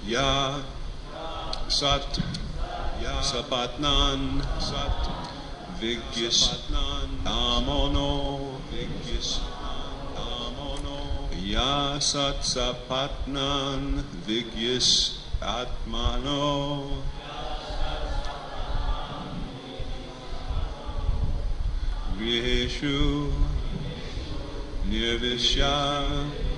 Ya Sat Sapatnan Sat Vigyas Amono Vigyas Amono Ya Sat Sapatnan Vigyas Atmano Griheshu Nirvishya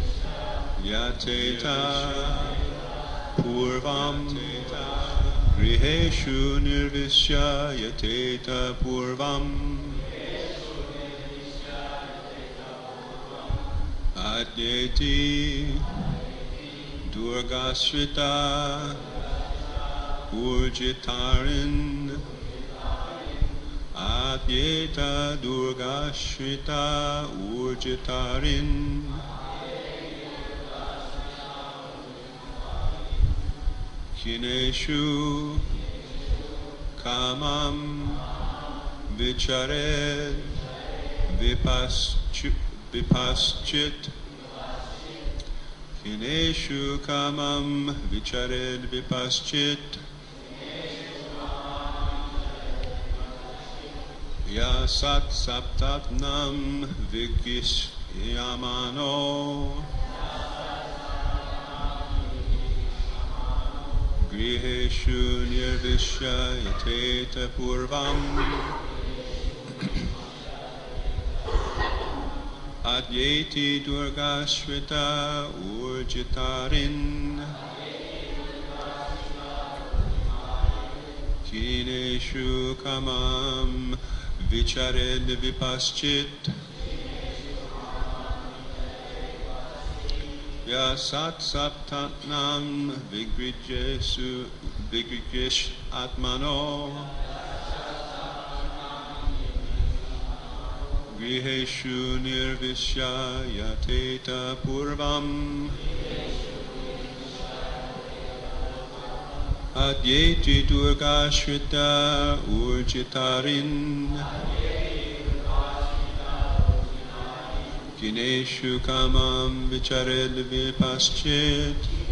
Yateta Purvam Griheshu Nirvishya Yateta Purvam Adyeti Durgashrita Urjitarin Adyeta Durgashrita Urjitarin Kineshu Kamam Vichared Vipaschit Kineshu Kamam Vichared Vipaschit Ya Sat Saptatnam Vigish Yamano Griheshu Nirvishya Yateta Purvam Adyeti Durgashrita Urjitarin Kineshu Kamam Vichared Vipaschit Ya Sat Saptatnam Vigrijesh Atmano Griheshu Nirvishya Yateta Purvam Adyeti Durgashrita Urjitarin Kineshu Kamam Vichared Vipaschit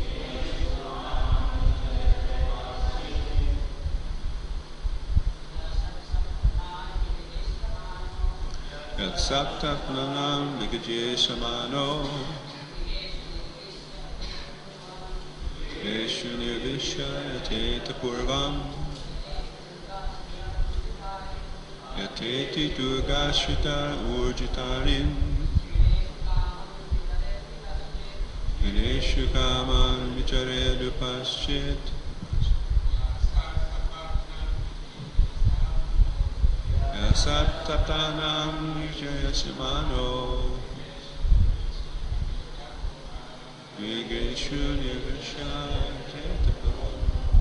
Yat Saptatnam Vigajesamano Griheshu Nirvishya Yateta Purvam Yateti Durgashrita Urjitarin Kineshu Kamam Vichared Vipaschit Ya Saptatnam Vijayasimano Griheshu Nirvishya Yateta Purvam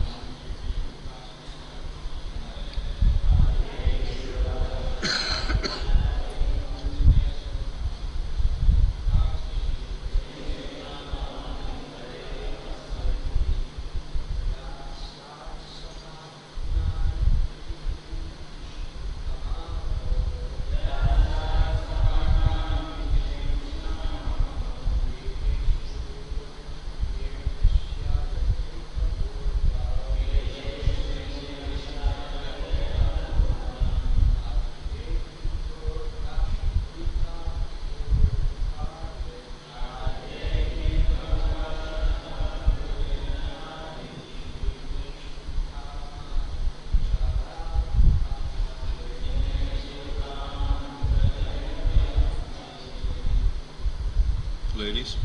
Ladies.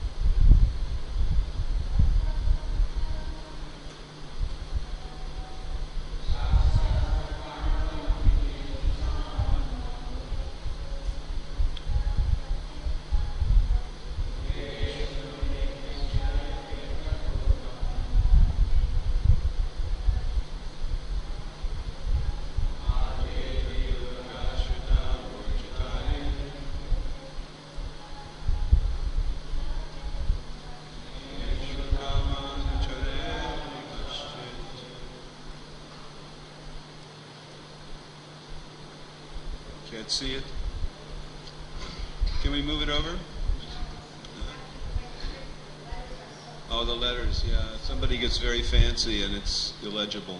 Can't see it. Can we move it over? Oh, the letters, yeah. Somebody gets very fancy and it's illegible.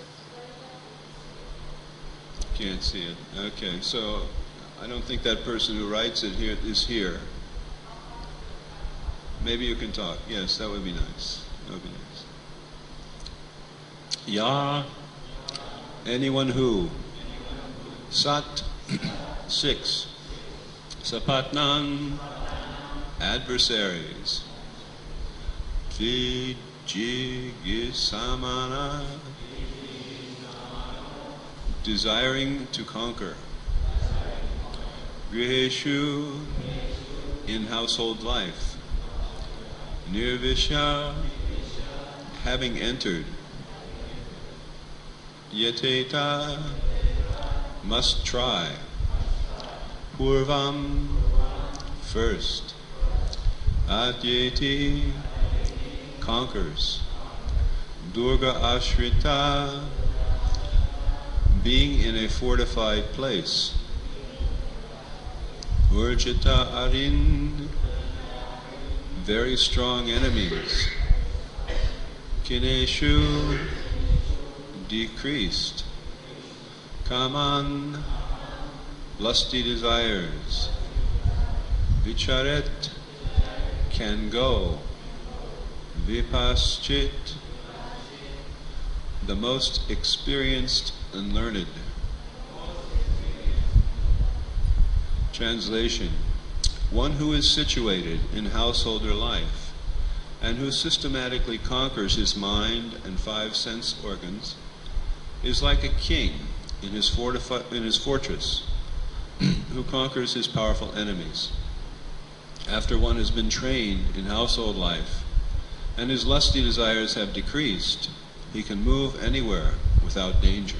Can't see it. Okay, so I don't think that person who writes it here is here. Maybe you can talk. Yes, that would be nice. That would be nice. Ya, anyone who. Sat, 6. Sapatnan, adversaries. Vijigisamana, desiring to conquer. Griheshu, in household life. Nirvisha, having entered. Yateta, must try. Purvam, first. Adyeti, conquers. Durga Ashrita, being in a fortified place. Urjita Arin, very strong enemies. Kineshu, decreased. Kaman, lusty desires. Vicharet, can go. Vipaschit, the most experienced and learned. Translation: one who is situated in householder life and who systematically conquers his mind and 5 sense organs is like a king in his fortress who conquers his powerful enemies. After one has been trained in household life and his lusty desires have decreased, he can move anywhere without danger.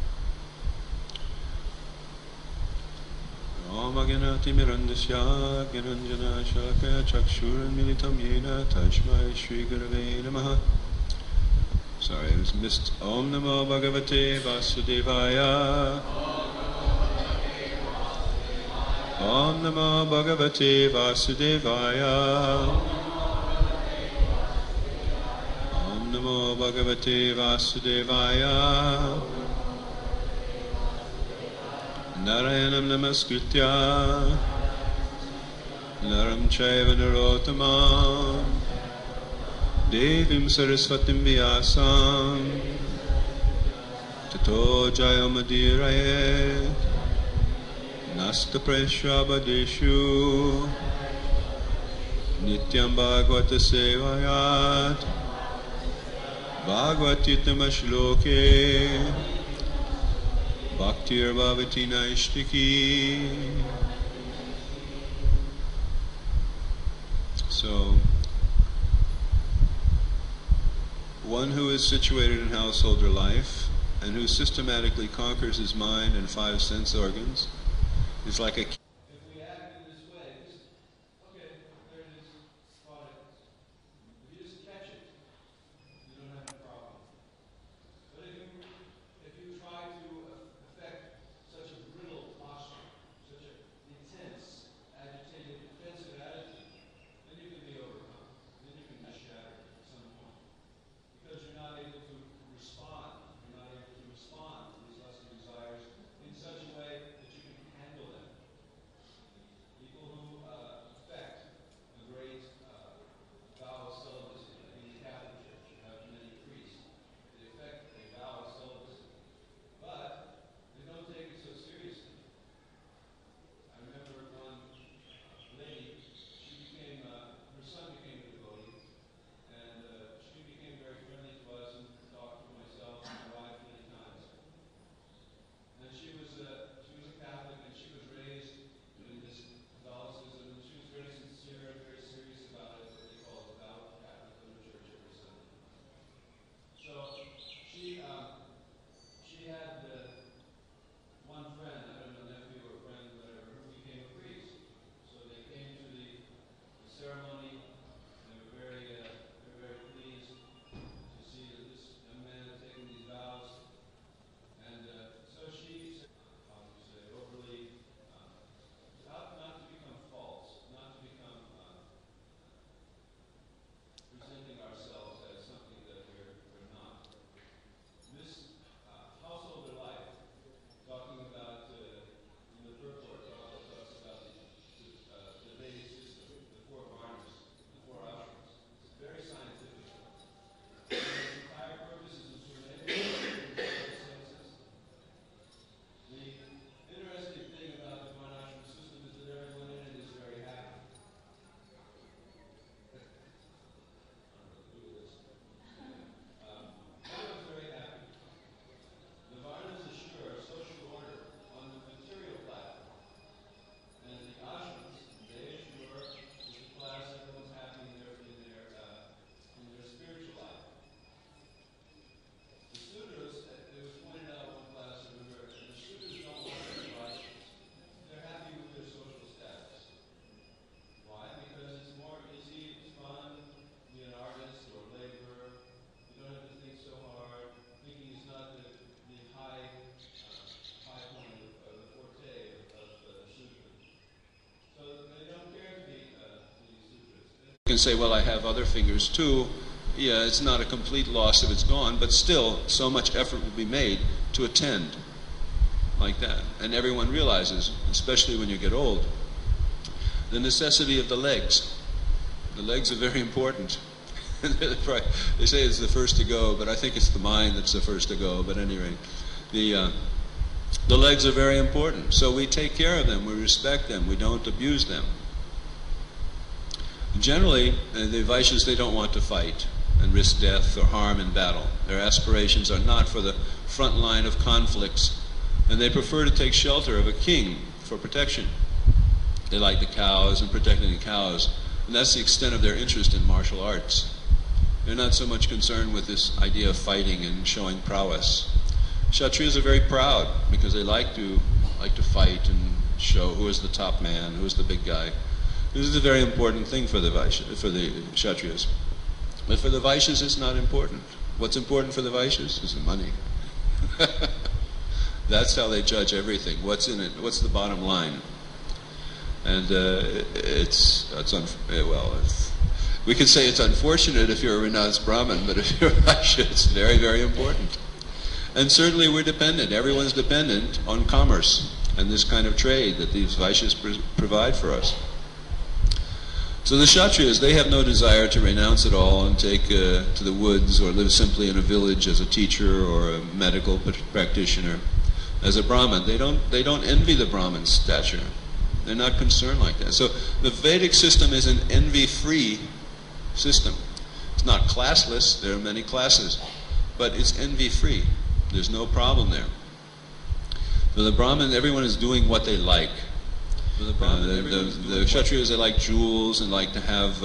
Om Aganati Mirandasya Gananjana Shaka Chakshuran Militam Yena Tashmai Shri Gurave Namaha. Sorry, I was missed. Om Namo Bhagavate Vasudevaya. Om Namo Bhagavate Vasudevaya. Om Namo Bhagavate Vasudevaya. Narayanam Namaskritya Naram Chaiva Narottamam Devim Saraswatim Vyasam Tato Jayamadiraye Nasta Preshabadeshu Nityam Bhagavata Sevayat Bhagavatitam Ashloke Bhaktir Bhavati Naishtiki. So, one who is situated in householder life and who systematically conquers his mind and 5 sense organs is like a king. If we act in this way, okay, there it is, spot it. If you just catch it, you don't have any problem. But if you try to affect such a brittle posture, such an intense, agitated, defensive attitude, then you can be overcome. Then you can be shattered at some point. Because you're not able to respond. You're not able to respond to these lusty desires in such a way that you can handle them. can say, well, I have other fingers too. Yeah, it's not a complete loss if it's gone, but still, so much effort will be made to attend like that. And everyone realizes, especially when you get old, the necessity of the legs. The legs are very important. They say it's the first to go, but I think it's the mind that's the first to go. But at any rate, the legs are very important. So we take care of them, we respect them, we don't abuse them. Generally, the Vaishyas, they don't want to fight and risk death or harm in battle. Their aspirations are not for the front line of conflicts, and they prefer to take shelter of a king for protection. They like the cows and protecting the cows, and that's the extent of their interest in martial arts. They're not so much concerned with this idea of fighting and showing prowess. Kshatriyas are very proud because they like to fight and show who is the top man, who is the big guy. This is a very important thing for the Kshatriyas. But for the Vaishyas, it's not important. What's important for the Vaishyas is the money. That's how they judge everything. What's in it? What's the bottom line? And we could say it's unfortunate if you're a renounced Brahmin, but if you're a Vaishya, it's very, very important. And certainly we're dependent. Everyone's dependent on commerce and this kind of trade that these Vaishyas provide for us. So the Kshatriyas, they have no desire to renounce it all and take to the woods or live simply in a village as a teacher or a medical practitioner. As a Brahmin, they don't envy the Brahmin's stature. They're not concerned like that. So the Vedic system is an envy-free system. It's not classless. There are many classes, but it's envy-free. There's no problem there. For the Brahmin, everyone is doing what they like. The Kshatriyas, they like jewels and like to have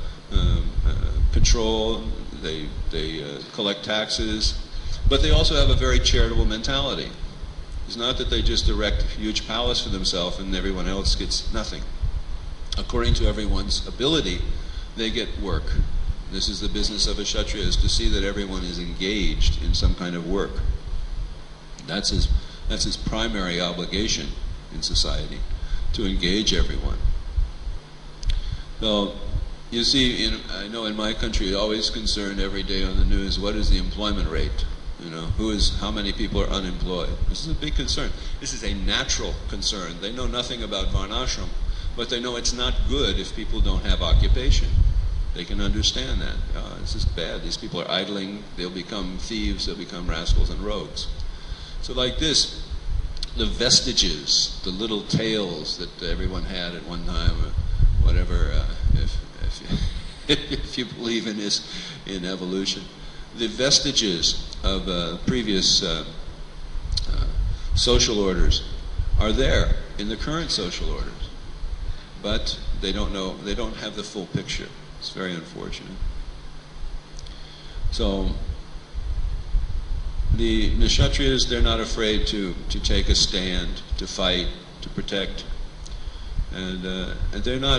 control. They collect taxes, but they also have a very charitable mentality. It's not that they just erect a huge palace for themselves and everyone else gets nothing. According to everyone's ability, they get work. This is the business of a Kshatriya, is to see that everyone is engaged in some kind of work. That's his primary obligation in society, to engage everyone. So, you see, I know in my country, it's always concerned every day on the news, what is the employment rate? You know, how many people are unemployed? This is a big concern. This is a natural concern. They know nothing about Varnashram, but they know it's not good if people don't have occupation. They can understand that. This is bad. These people are idling. They'll become thieves. They'll become rascals and rogues. So like this, the vestiges, the little tales that everyone had at one time, or whatever, if you believe in evolution, the vestiges of previous social orders are there in the current social orders, but they don't have the full picture. It's very unfortunate. So the Kshatriyas, they're not afraid to take a stand, to fight, to protect, and they're not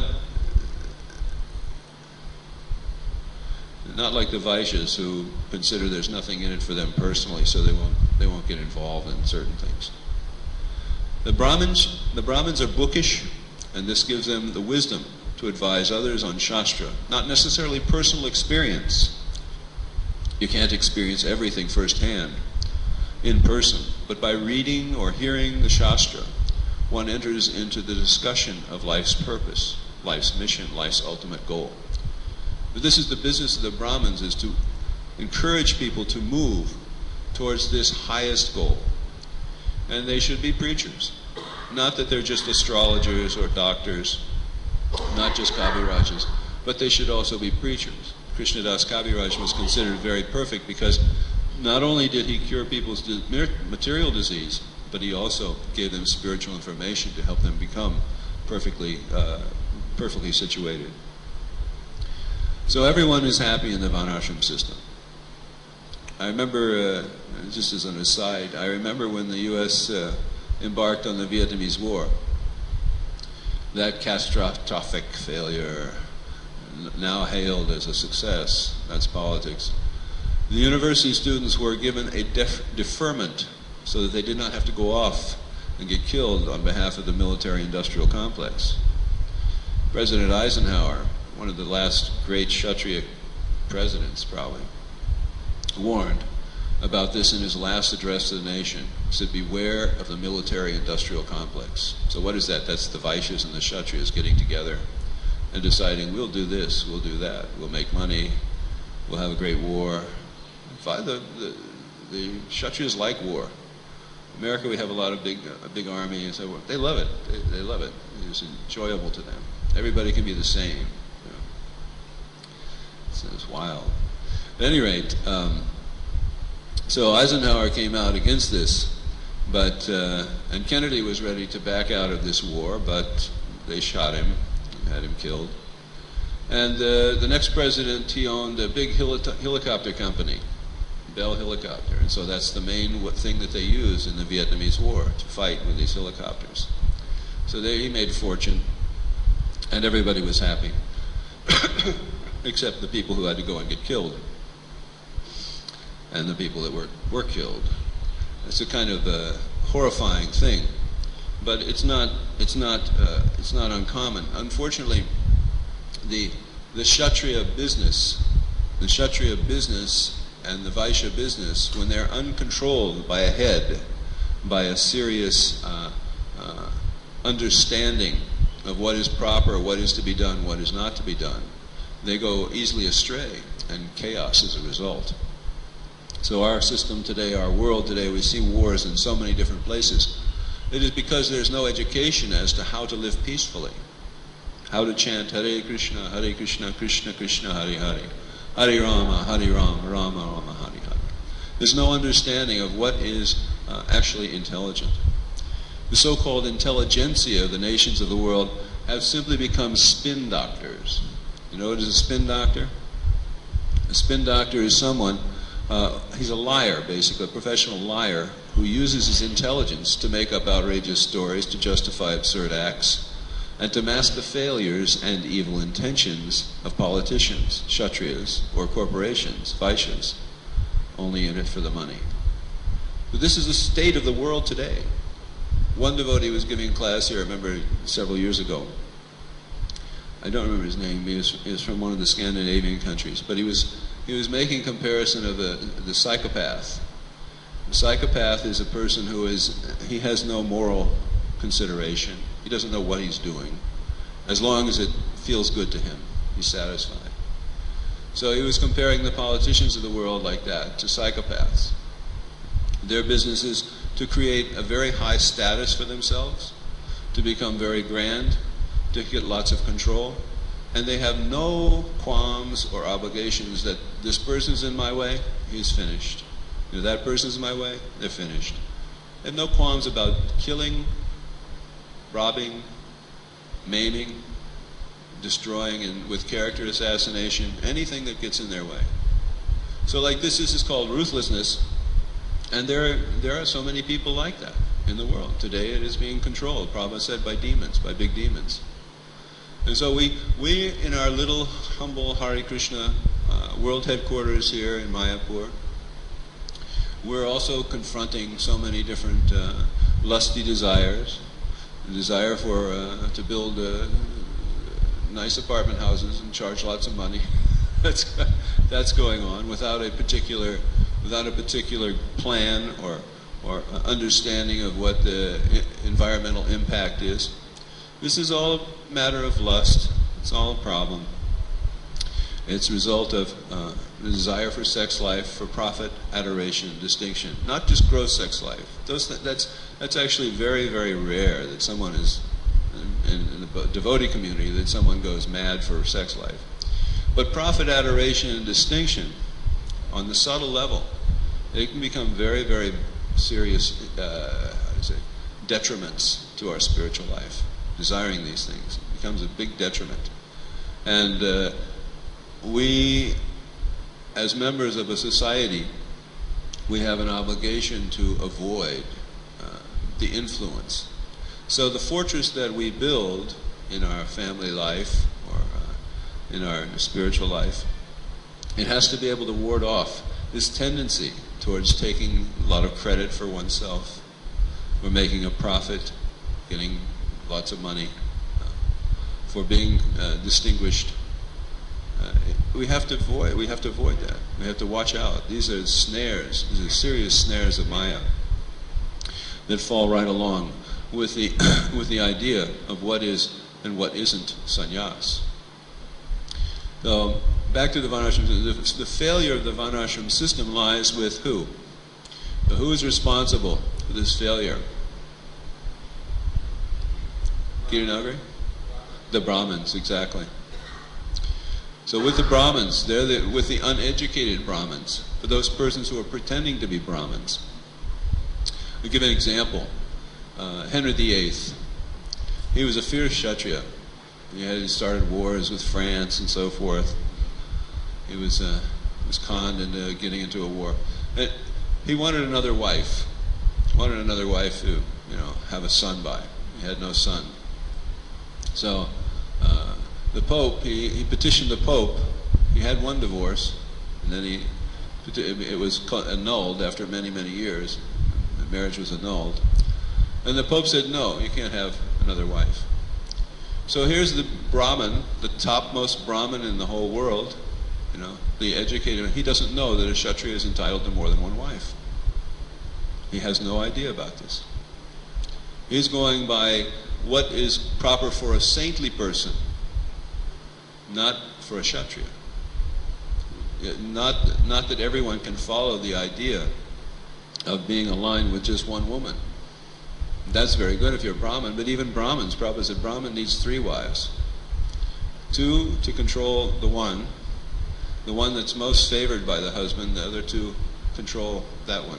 like the Vaishyas, who consider there's nothing in it for them personally, so they won't get involved in certain things. The Brahmins are bookish, and this gives them the wisdom to advise others on Shastra, not necessarily personal experience. You can't experience everything firsthand in person, but by reading or hearing the Shastra, one enters into the discussion of life's purpose, life's mission, life's ultimate goal. But this is the business of the Brahmins, is to encourage people to move towards this highest goal. And they should be preachers. Not that they're just astrologers or doctors, not just Kavirajas, but they should also be preachers. Krishnadas Kaviraj was considered very perfect because not only did he cure people's material disease, but he also gave them spiritual information to help them become perfectly situated. So everyone is happy in the Varnashram system. I remember, just as an aside, I remember when the U.S. embarked on the Vietnamese War. That catastrophic failure, now hailed as a success, that's politics. The university students were given a deferment so that they did not have to go off and get killed on behalf of the military-industrial complex. President Eisenhower one of the last great Kshatriya presidents, probably, warned about this in his last address to the nation. He said, beware of the military-industrial complex. So what is that? That's the Vaishyas and the Kshatriyas getting together and deciding, we'll do this, we'll do that, we'll make money, we'll have a great war. The Kshatriyas like war. America, we have a lot of a big army, and so they love it. They love it. It's enjoyable to them. Everybody can be the same. You know. It's wild. At any rate, so Eisenhower came out against this, but and Kennedy was ready to back out of this war, but they shot him, had him killed. And the next president, he owned a big helicopter company, Bell Helicopter, and so that's the main thing that they use in the Vietnamese War, to fight with these helicopters. So he made a fortune, and everybody was happy, except the people who had to go and get killed, and the people that were killed. It's a kind of horrifying thing, but it's not uncommon. Unfortunately, the Kshatriya business and the Vaishya business, when they're uncontrolled by a head, by a serious understanding of what is proper, what is to be done, what is not to be done, they go easily astray, and chaos is a result. So our system today, our world today, we see wars in so many different places. It is because there's no education as to how to live peacefully, how to chant Hare Krishna, Krishna Krishna, Hare Hare, Hare Rama, Rama Rama, Hare Hare. There's no understanding of what is actually intelligent. The so-called intelligentsia of the nations of the world have simply become spin doctors. You know what is a spin doctor? A spin doctor is someone, he's a liar, basically, a professional liar, who uses his intelligence to make up outrageous stories, to justify absurd acts, and to mask the failures and evil intentions of politicians, Kshatriyas, or corporations, Vaishyas, only in it for the money. But this is the state of the world today. One devotee was giving a class here, I remember several years ago. I don't remember his name. He was from one of the Scandinavian countries, but he was making a comparison of the psychopath. The psychopath is a person who he has no moral consideration. He doesn't know what he's doing. As long as it feels good to him, he's satisfied. So he was comparing the politicians of the world like that to psychopaths. Their business is to create a very high status for themselves, to become very grand, to get lots of control, and they have no qualms or obligations that this person's in my way, he's finished. You know, that person's in my way, they're finished. They have no qualms about killing, robbing, maiming, destroying, and with character assassination, anything that gets in their way. So like this is called ruthlessness, and there are so many people like that in the world. Today it is being controlled, Prabhupada said, by demons, by big demons. And so we in our little humble Hare Krishna world headquarters here in Mayapur, we're also confronting so many different lusty desires. The desire to build nice apartment houses and charge lots of money. That's going on without a particular plan or understanding of what the environmental impact is. This is all a matter of lust. It's all a problem. It's a result of the desire for sex life, for profit, adoration, distinction. Not just gross sex life. That's actually very, very rare that someone is, in the devotee community, that someone goes mad for sex life. But profit, adoration, and distinction, on the subtle level, they can become very, very serious detriments to our spiritual life. Desiring these things becomes a big detriment. And we, as members of a society, we have an obligation to avoid the influence. So the fortress that we build in our family life or in our spiritual life, it has to be able to ward off this tendency towards taking a lot of credit for oneself, for making a profit, getting lots of money, for being distinguished, we have to avoid that. We have to watch out. These are snares. These are serious snares of Maya that fall right along with the with the idea of what is and what isn't sannyas. So back to the Varnashram. The failure of the Varnashram system lies with who? Who is responsible for this failure? Girinagari? The Brahmins, exactly. So with the Brahmins, with the uneducated Brahmins, for those persons who are pretending to be Brahmins. I'll give an example. Henry VIII. He was a fierce Kshatriya. He started wars with France and so forth. He was conned into getting into a war. And he wanted another wife. Wanted another wife to, have a son by. He had no son. So the Pope, he petitioned the Pope. He had one divorce, and then it was annulled after many, many years. The marriage was annulled. And the Pope said, no, you can't have another wife. So here's the Brahmin, the topmost Brahmin in the whole world, the educated. He doesn't know that a Kshatriya is entitled to more than one wife. He has no idea about this. He's going by what is proper for a saintly person, not for a Kshatriya. Not that everyone can follow the idea of being aligned with just one woman. That's very good if you're a Brahmin, but even Brahmins, Prabhupada said Brahmin needs 3 wives. 2 to control the one that's most favored by the husband, the other 2 control that one.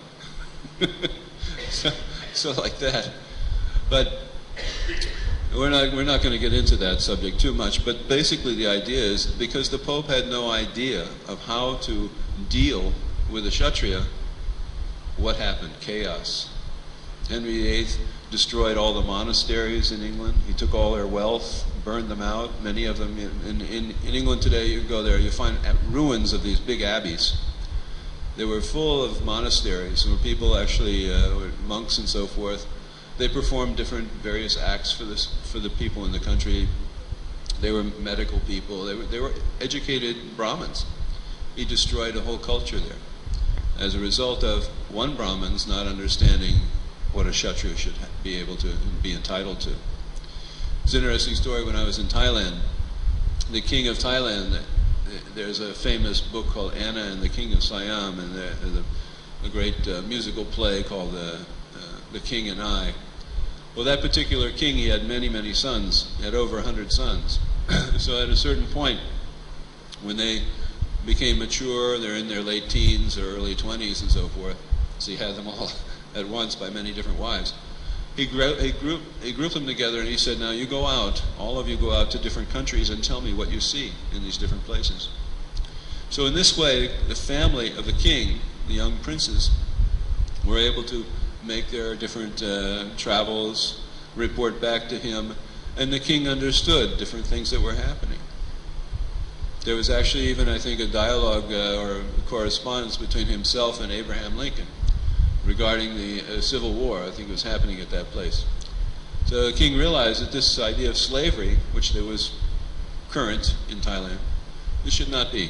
so like that. But we're not going to get into that subject too much, but basically the idea is because the Pope had no idea of how to deal with a Kshatriya, what happened? Chaos. Henry VIII destroyed all the monasteries in England. He took all their wealth, burned them out. Many of them in England today, you go there, you find ruins of these big abbeys. They were full of monasteries where people actually, were monks and so forth. They performed different various acts for the people in the country. They were medical people. They were educated Brahmins. He destroyed a whole culture there as a result of one Brahmin's not understanding what a Kshatriya should be able to be entitled to. It's an interesting story. When I was in Thailand, the king of Thailand, there's a famous book called Anna and the King of Siam, and there's a great musical play called The King and I. Well, that particular king, he had many, many sons. He had over 100 sons. So at a certain point, when they became mature, they're in their late teens or early 20s and so forth, so he had them all at once by many different wives. He grouped them together and he said, now you go out, all of you go out to different countries and tell me what you see in these different places. So in this way, the family of the king, the young princes, were able to make their different travels, report back to him, and the king understood different things that were happening. There was actually even, I think, a dialogue or correspondence between himself and Abraham Lincoln regarding the Civil War. I think it was happening at that place. So the king realized that this idea of slavery, which there was current in Thailand, this should not be.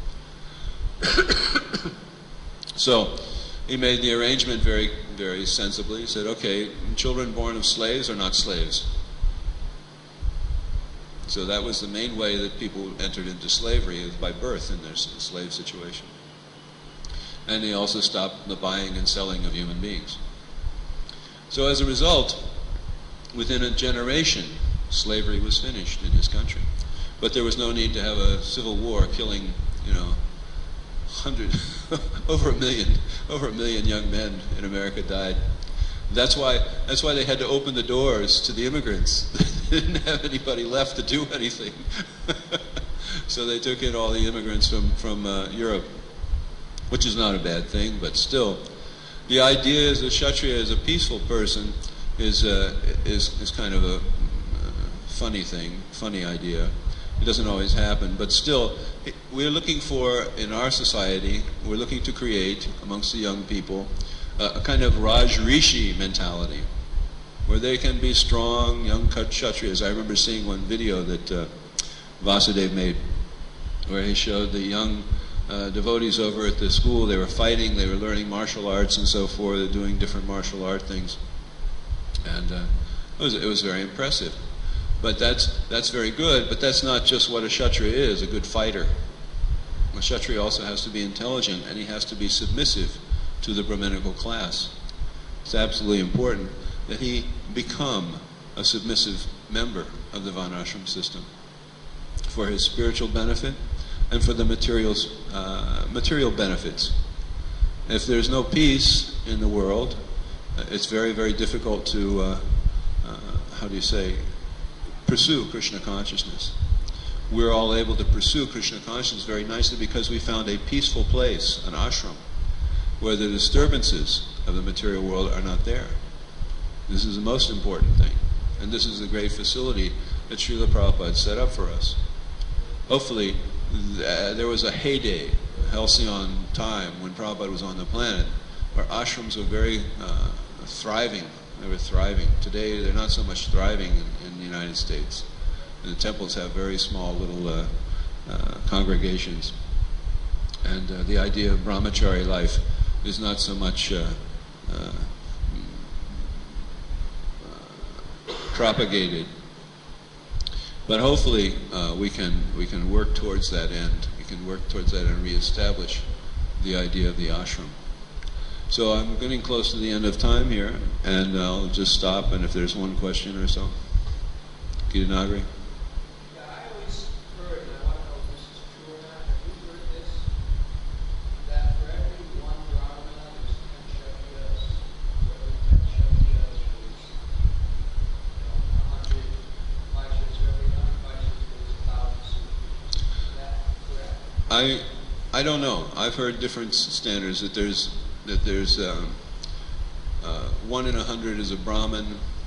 So he made the arrangement very, very sensibly. He said, okay, children born of slaves are not slaves. So that was the main way that people entered into slavery, is by birth in their slave situation. And he also stopped the buying and selling of human beings. So as a result, within a generation, slavery was finished in his country. But there was no need to have a civil war killing, over a million young men in America died. That's why they had to open the doors to the immigrants. They didn't have anybody left to do anything. So they took in all the immigrants from Europe, which is not a bad thing, but still. The idea is that Kshatriya as a peaceful person is kind of a funny thing, funny idea. It doesn't always happen, but still, we're looking for, in our society, we're looking to create amongst the young people a kind of Raj Rishi mentality, where they can be strong, young Kshatriyas. I remember seeing one video that Vasudev made where he showed the young devotees over at the school. They were fighting, they were learning martial arts and so forth, they're doing different martial art things. And it was very impressive. But that's very good, but that's not just what a Kshatriya is, a good fighter. A Kshatriya also has to be intelligent, and he has to be submissive to the Brahminical class. It's absolutely important that he become a submissive member of the Varnashram system for his spiritual benefit and for the material benefits. If there's no peace in the world, it's very, very difficult to, pursue Krishna consciousness. We're all able to pursue Krishna consciousness very nicely because we found a peaceful place, an ashram, where the disturbances of the material world are not there. This is the most important thing. And this is the great facility that Srila Prabhupada set up for us. Hopefully, there was a heyday, a halcyon time when Prabhupada was on the planet, where ashrams were very thriving. They were thriving. Today, they're not so much thriving in the United States. The temples have very small little congregations. And the idea of brahmachari life is not so much propagated. But hopefully we can work towards that end. We can work towards that and reestablish the idea of the ashram. So I'm getting close to the end of time here, and I'll just stop, and if there's one question or so. Gita Nagari? Yeah, I always heard, and I want to know if this is true or not. Have you heard this? That for every one brahmana, there's 10 kshatriyas. For every 10 kshatriyas, there's 100 vaishyas. For every 100 vaishyas, there's 1,000 sudras. Is that correct? I don't know. I've heard different standards that there's 1 in 100 is a Brahmin,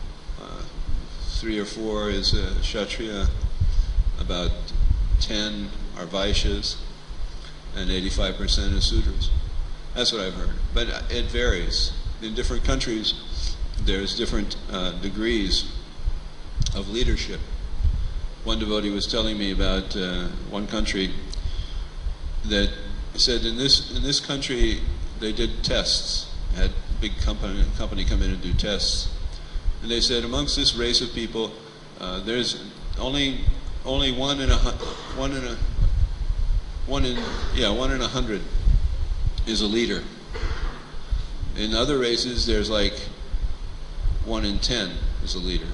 3 or 4 is a Kshatriya, about 10 are Vaishyas, and 85% is Sudras. That's what I've heard. But it varies. In different countries, there's different degrees of leadership. One devotee was telling me about one country that said in this country they did tests, had a big company come in and do tests, and they said amongst this race of people, there's only 1 in 100 is a leader. In other races, there's like 1 in 10 is a leader.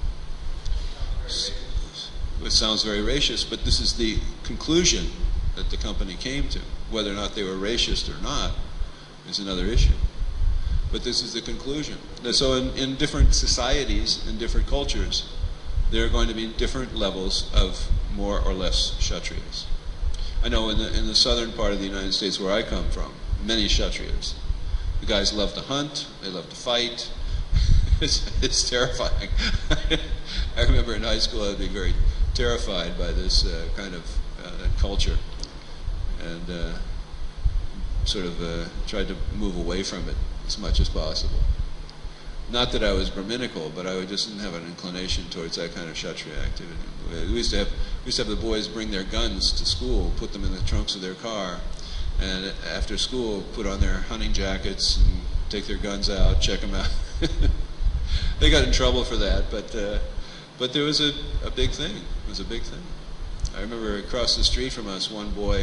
It sounds very racist, but this is the conclusion that the company came to. Whether or not they were racist or not is another issue. But this is the conclusion. So in different societies, in different cultures, there are going to be different levels of more or less Kshatriyas. I know in the southern part of the United States where I come from, many Kshatriyas. The guys love to hunt, they love to fight. It's terrifying. I remember in high school I'd be very terrified by this kind of culture, and tried to move away from it as much as possible. Not that I was Brahminical, but I just didn't have an inclination towards that kind of Kshatriya activity. We used to have the boys bring their guns to school, put them in the trunks of their car, and after school put on their hunting jackets and take their guns out, check them out. They got in trouble for that, but there was a big thing. It was a big thing. I remember across the street from us, one boy,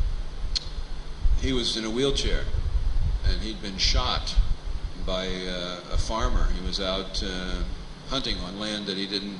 he was in a wheelchair, and he'd been shot by a farmer. He was out hunting on land that he didn't,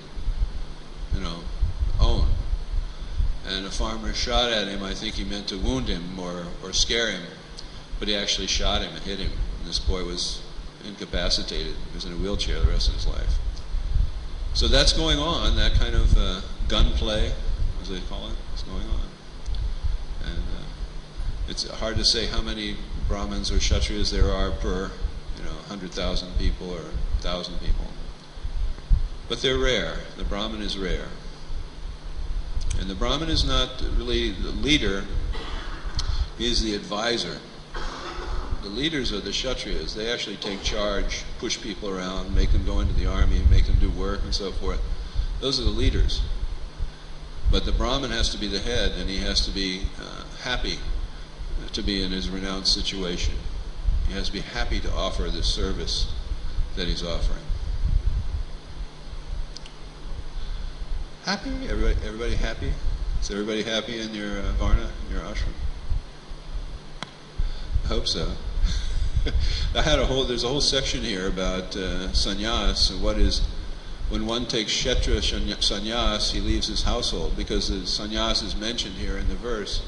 own. And a farmer shot at him. I think he meant to wound him or scare him, but he actually shot him and hit him. And this boy was incapacitated. He was in a wheelchair the rest of his life. So that's going on, that kind of gunplay, as they call it, is going on. And it's hard to say how many Brahmins or Kshatriyas there are per 100,000 people or 1,000 people. But they're rare. The Brahmin is rare. And the Brahmin is not really the leader, he's the advisor. The leaders are the Kshatriyas. They actually take charge, push people around, make them go into the army, make them do work and so forth. Those are the leaders. But the Brahmin has to be the head, and he has to be happy to be in his renounced situation. He has to be happy to offer this service that he's offering. Happy? Everybody happy? Is everybody happy in your Varna, in your ashram? I hope so. There's a whole section here about sannyas, and what is, when one takes kshetra sannyas, he leaves his household, because the sannyas is mentioned here in the verse.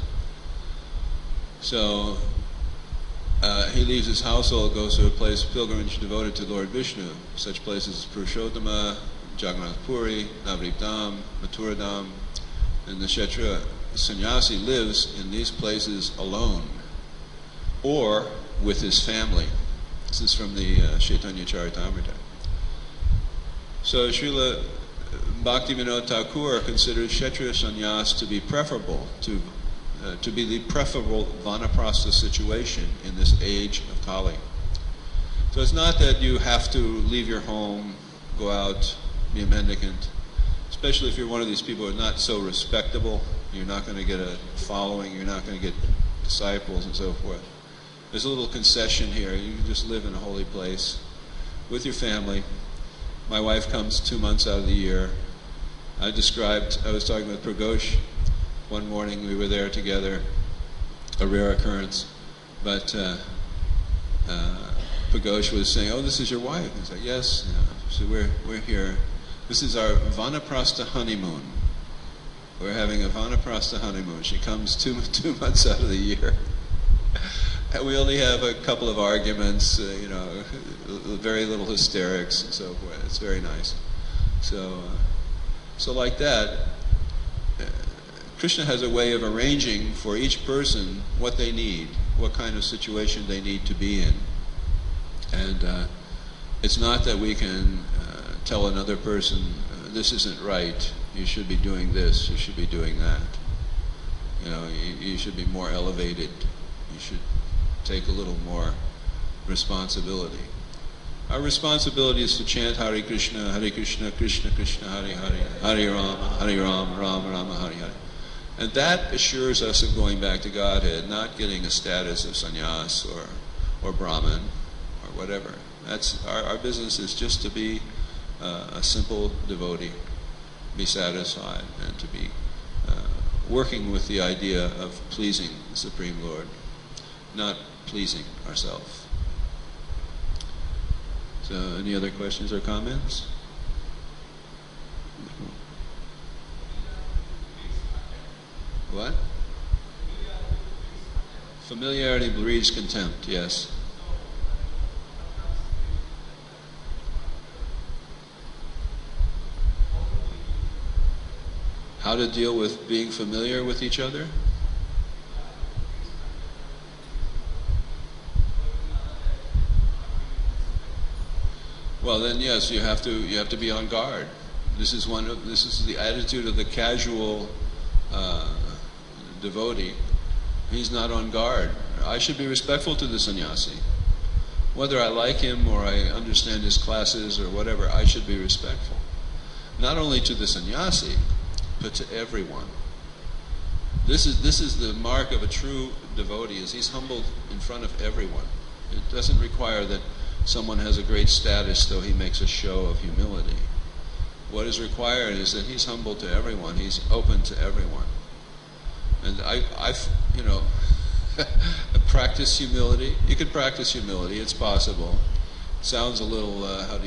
So he leaves his household, goes to a place, pilgrimage devoted to Lord Vishnu, such places as Purushottama, Jagannath Puri, Navadvip Dham, Mathura Dham, and the kshetra sannyasi lives in these places alone, or with his family. This is from the Chaitanya Charitamrita. So Srila Bhaktivinoda Thakur considers kshetriya sannyas to be preferable, to be the preferable vanaprastha situation in this age of Kali. So it's not that you have to leave your home, go out, be a mendicant, especially if you're one of these people who are not so respectable. You're not going to get a following, you're not going to get disciples and so forth. There's a little concession here. You can just live in a holy place with your family. My wife comes 2 months out of the year. I was talking with Pragosh one morning, we were there together, a rare occurrence, but Pragosh was saying, "Oh, this is your wife?" I was like, "Yes." So we're here. This is our Vanaprastha honeymoon. We're having a Vanaprastha honeymoon. She comes 2 months out of the year. And we only have a couple of arguments, very little hysterics and so forth. It's very nice. So like that, Krishna has a way of arranging for each person what they need, what kind of situation they need to be in. And it's not that we can tell another person, this isn't right, you should be doing this, you should be doing that. You should be more elevated. You should take a little more responsibility. Our responsibility is to chant Hare Krishna, Krishna Krishna, Hare Hare, Hare Rama, Rama Rama, Hare Hare. And that assures us of going back to Godhead, not getting a status of sannyas or Brahmin or whatever. That's our business is just to be a simple devotee, be satisfied, and to be working with the idea of pleasing the Supreme Lord, not pleasing ourselves. So, any other questions or comments? What? Familiarity breeds contempt, yes. How to deal with being familiar with each other? Well, then yes, you have to be on guard. This is the attitude of the casual devotee. He's not on guard. I should be respectful to the sannyasi. Whether I like him or I understand his classes or whatever, I should be respectful. Not only to the sannyasi, but to everyone. This is the mark of a true devotee, is he's humbled in front of everyone. It doesn't require that someone has a great status, though he makes a show of humility. What is required is that he's humble to everyone. He's open to everyone. And I've practice humility. You can practice humility. It's possible. It sounds a little,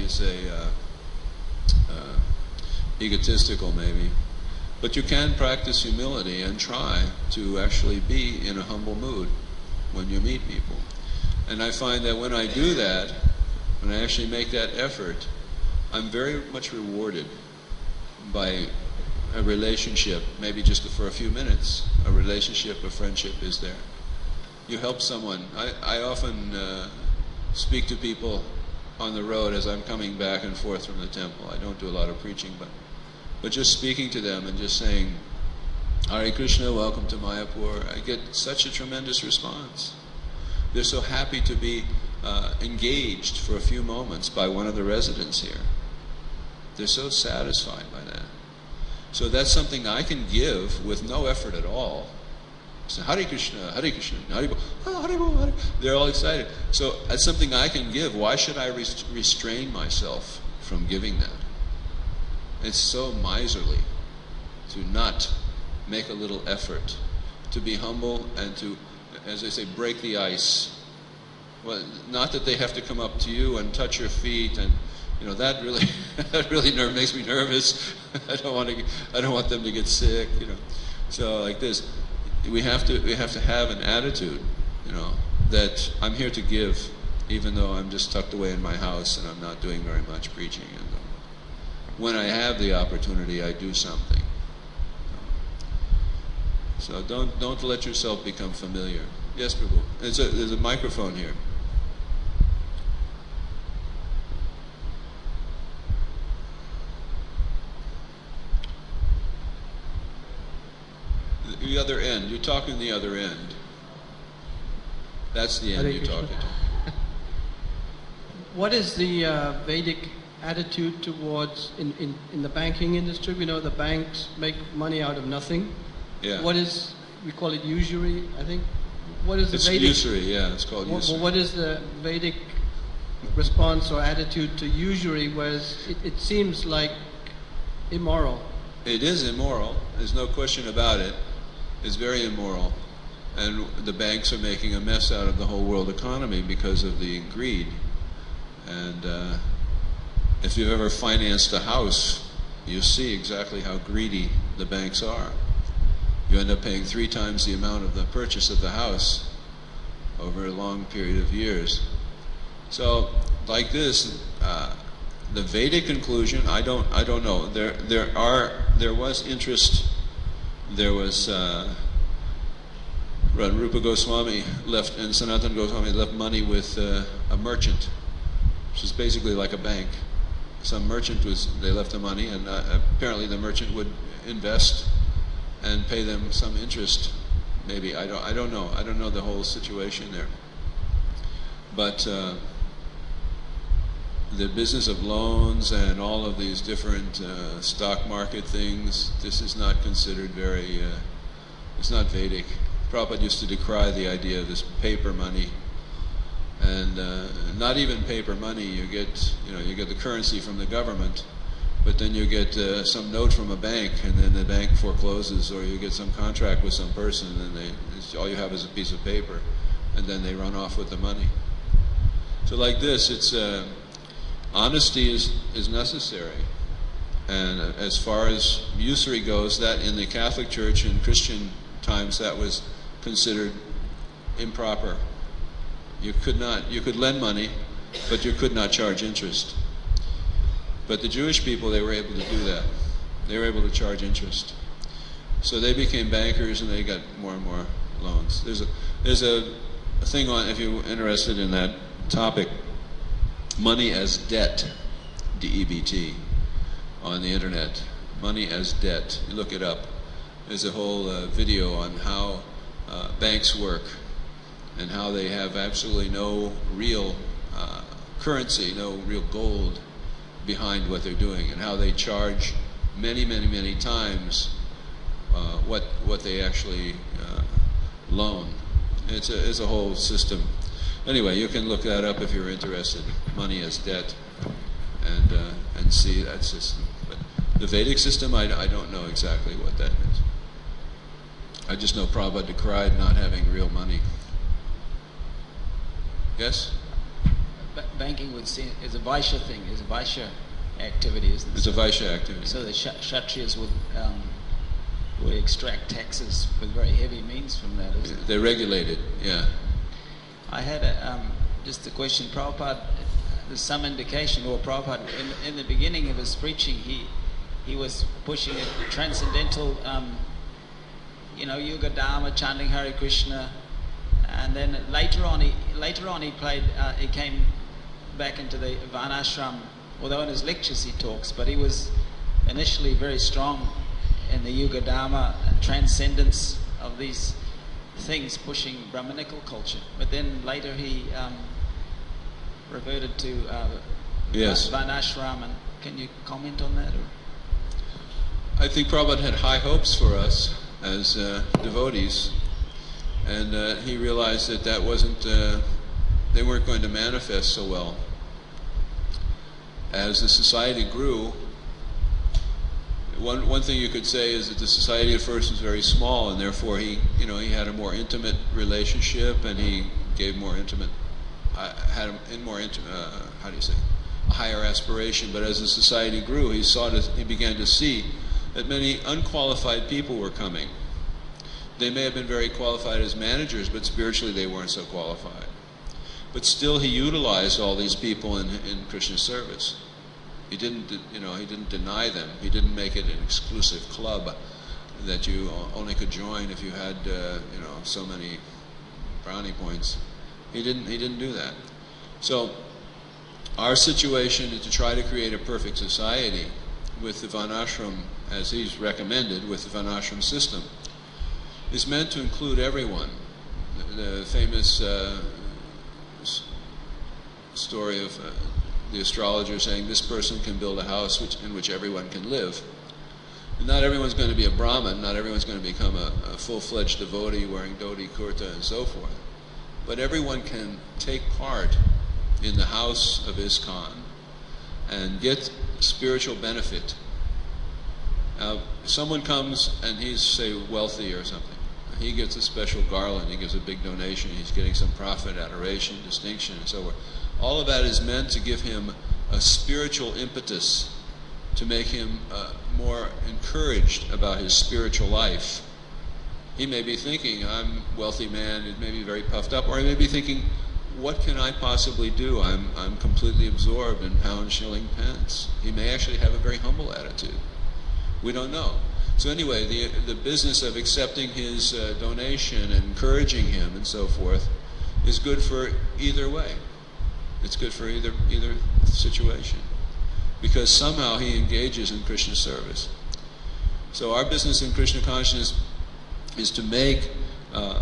egotistical maybe. But you can practice humility and try to actually be in a humble mood when you meet people. And I find that when I do that, when I actually make that effort, I'm very much rewarded by a relationship, maybe just for a few minutes. A relationship, a friendship is there. You help someone. I often speak to people on the road as I'm coming back and forth from the temple. I don't do a lot of preaching, but just speaking to them and just saying, Hare Krishna, welcome to Mayapur, I get such a tremendous response. They're so happy to be engaged for a few moments by one of the residents here. They're so satisfied by that. So that's something I can give with no effort at all. So Hare Krishna, Hare Bol, oh, Hare Bol, Hare. They're all excited. So that's something I can give. Why should I restrain myself from giving that? It's so miserly to not make a little effort, to be humble and to, as they say, break the ice. Well, not that they have to come up to you and touch your feet, and that really makes me nervous. I don't want them to get sick. So like this, we have to have an attitude, that I'm here to give, even though I'm just tucked away in my house and I'm not doing very much preaching. And when I have the opportunity, I do something. So don't let yourself become familiar. Yes, Prabhu. There's a microphone here. The other end. You're talking the other end. That's the end you're talking to. What is the Vedic attitude towards in the banking industry? We know the banks make money out of nothing. Yeah. What is, we call it usury, I think. What is the It's Vedic? usury, yeah. It's called usury. What is the Vedic response or attitude to usury? Whereas it seems like immoral. It is immoral. There's no question about it. It's very immoral. And the banks are making a mess out of the whole world economy because of the greed. And if you've ever financed a house, you see exactly how greedy the banks are. You end up paying 3 times the amount of the purchase of the house over a long period of years. So, like this, the Vedic conclusion, I don't know. There was interest. There was Rupa Goswami left, and Sanatana Goswami left money with a merchant, which is basically like a bank. Some merchant they left the money, and apparently the merchant would invest and pay them some interest. Maybe I don't know. I don't know the whole situation there. But the business of loans and all of these different stock market things, this is not considered very. It's not Vedic. Prabhupada used to decry the idea of this paper money, and not even paper money. You get the currency from the government, but then you get some note from a bank, and then the bank forecloses, or you get some contract with some person, and all you have is a piece of paper, and then they run off with the money. So like this, it's honesty is necessary, and as far as usury goes, that in the Catholic Church in Christian times that was considered improper. You could lend money, but you could not charge interest. But the Jewish people, they were able to do that. They were able to charge interest. So they became bankers, and they got more and more loans. There's a thing on, if you're interested in that topic, money as debt, D-E-B-T, on the internet. Money as debt. You look it up. There's a whole video on how banks work and how they have absolutely no real currency, no real gold behind what they're doing, and how they charge many times what they actually loan. It's a whole system. Anyway, you can look that up if you're interested. Money as debt, and see that system. But the Vedic system, I don't know exactly what that means. I just know Prabhupada decried not having real money. Yes? Banking would seem is a Vaishya thing, is a Vaishya activity, isn't it? It's a Vaishya activity. So the Kshatriyas would extract taxes with very heavy means from that, isn't it? They're regulated, yeah. I had just a question. Prabhupada, there's some indication, or Prabhupada, in the beginning of his preaching, he was pushing a transcendental, Yuga Dharma, chanting Hare Krishna, and then later on he came back into the Varnashram, although in his lectures he talks, but he was initially very strong in the Yuga Dharma transcendence of these things, pushing Brahmanical culture. But then later he reverted to Yes. Varnashram. And can you comment on that? Or? I think Prabhupada had high hopes for us as devotees, and he realized that that wasn't, they weren't going to manifest so well. As the society grew, one thing you could say is that the society at first was very small, and therefore he had a more intimate relationship, and he gave more intimate, had a more intimate, a higher aspiration. But as the society grew, he began to see that many unqualified people were coming. They may have been very qualified as managers, but spiritually they weren't so qualified. But still, he utilized all these people in Krishna's service. He didn't deny them. He didn't make it an exclusive club that you only could join if you had, so many brownie points. He didn't do that. So, our situation is to try to create a perfect society with the Varnashram, as he's recommended, with the Varnashram system, is meant to include everyone. The famous story of the astrologer saying this person can build a house in which everyone can live. And not everyone's going to be a Brahmin, not everyone's going to become a full-fledged devotee wearing dhoti, kurta, and so forth. But everyone can take part in the house of ISKCON and get spiritual benefit. Now, if someone comes and he's, say, wealthy or something, he gets a special garland, he gives a big donation, he's getting some profit, adoration, distinction, and so forth. All of that is meant to give him a spiritual impetus, to make him more encouraged about his spiritual life. He may be thinking, I'm a wealthy man, he may be very puffed up, or he may be thinking, what can I possibly do? I'm completely absorbed in pound, shilling, pence. He may actually have a very humble attitude. We don't know. So anyway, the business of accepting his donation and encouraging him and so forth is good for either way. It's good for either situation, because somehow he engages in Krishna service. So our business in Krishna consciousness is to make a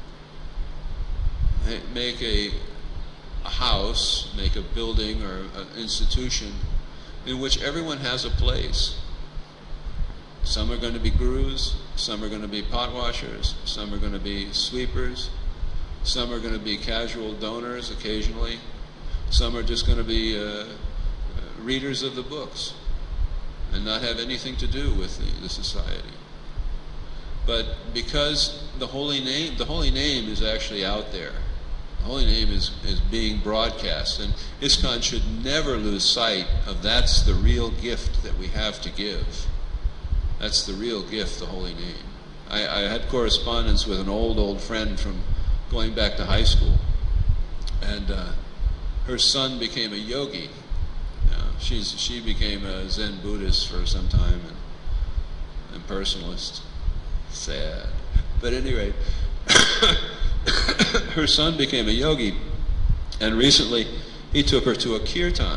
house, make a building or an institution in which everyone has a place. Some are going to be gurus, some are going to be pot washers, some are going to be sweepers, some are going to be casual donors occasionally, some are just going to be readers of the books and not have anything to do with the society. But because the holy name is actually out there, the holy name is being broadcast, and ISKCON should never lose sight of that's the real gift that we have to give. That's the real gift, the holy name. I had correspondence with an old friend from going back to high school, and her son became a yogi. She became a Zen Buddhist for some time and personalist. Sad. But at any rate, her son became a yogi, and recently he took her to a kirtan.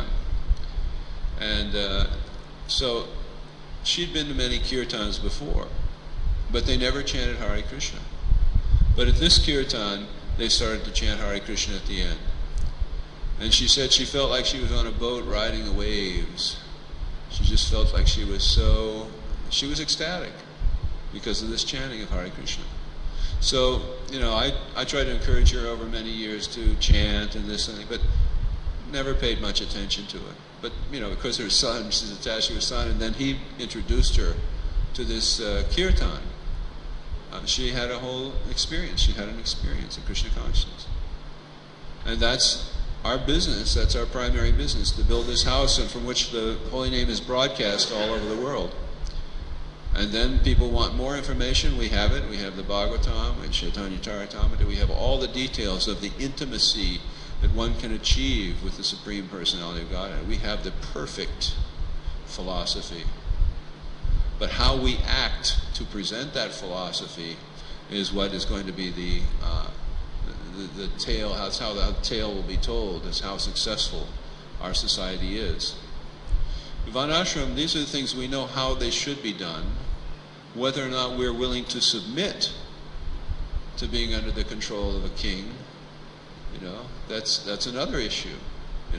And so she'd been to many kirtans before, but they never chanted Hare Krishna. But at this kirtan, they started to chant Hare Krishna at the end. And she said she felt like she was on a boat riding the waves. She just felt like she was ecstatic because of this chanting of Hare Krishna. So, I tried to encourage her over many years to chant and this and that, but never paid much attention to it. But, because her son, she's attached to her son, and then he introduced her to this kirtan. She had a whole experience. She had an experience in Krishna consciousness. And that's our business, that's our primary business, to build this house and from which the holy name is broadcast all over the world. And then people want more information, we have it. We have the Bhagavatam and Chaitanya Charitamrita. We have all the details of the intimacy that one can achieve with the Supreme Personality of Godhead. We have the perfect philosophy. But how we act to present that philosophy is what is going to be the tale. That's how the tale will be told. That's how successful our society is. Varnashram, these are the things we know how they should be done. Whether or not we're willing to submit to being under the control of a king, that's another issue.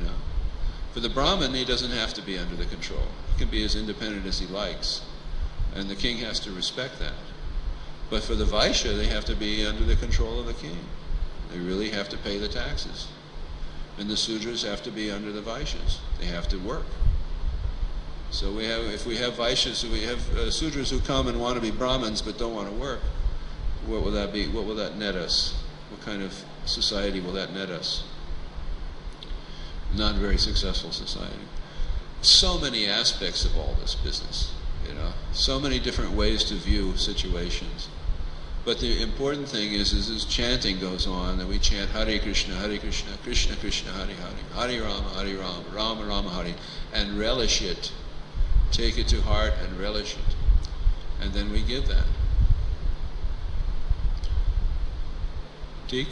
For the Brahmin, he doesn't have to be under the control. He can be as independent as he likes. And the king has to respect that. But for the Vaishya, they have to be under the control of the king. They really have to pay the taxes. And the Sudras have to be under the Vaishyas. They have to work. So if we have Vaishyas, we have Sudras who come and want to be Brahmins but don't want to work, what will that be? What will that net us? What kind of society will that net us? Not a very successful society. So many aspects of all this business, so many different ways to view situations. But the important thing is as chanting goes on, that we chant Hare Krishna, Krishna Krishna, Hare Hare, Hare Rama, Rama Rama, Hare, and relish it. Take it to heart and relish it. And then we give that. Teek?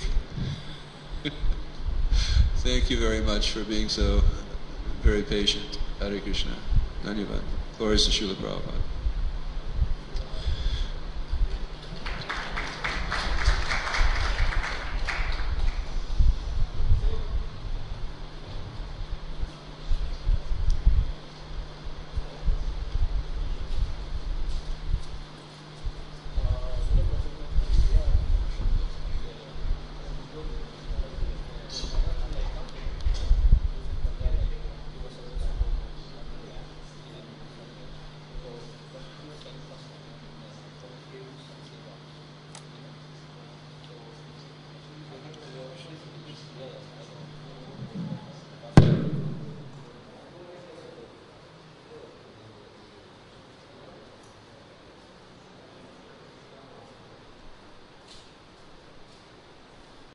Thank you very much for being so very patient. Hare Krishna. Dhanyavad. Glories to Srila Prabhupada.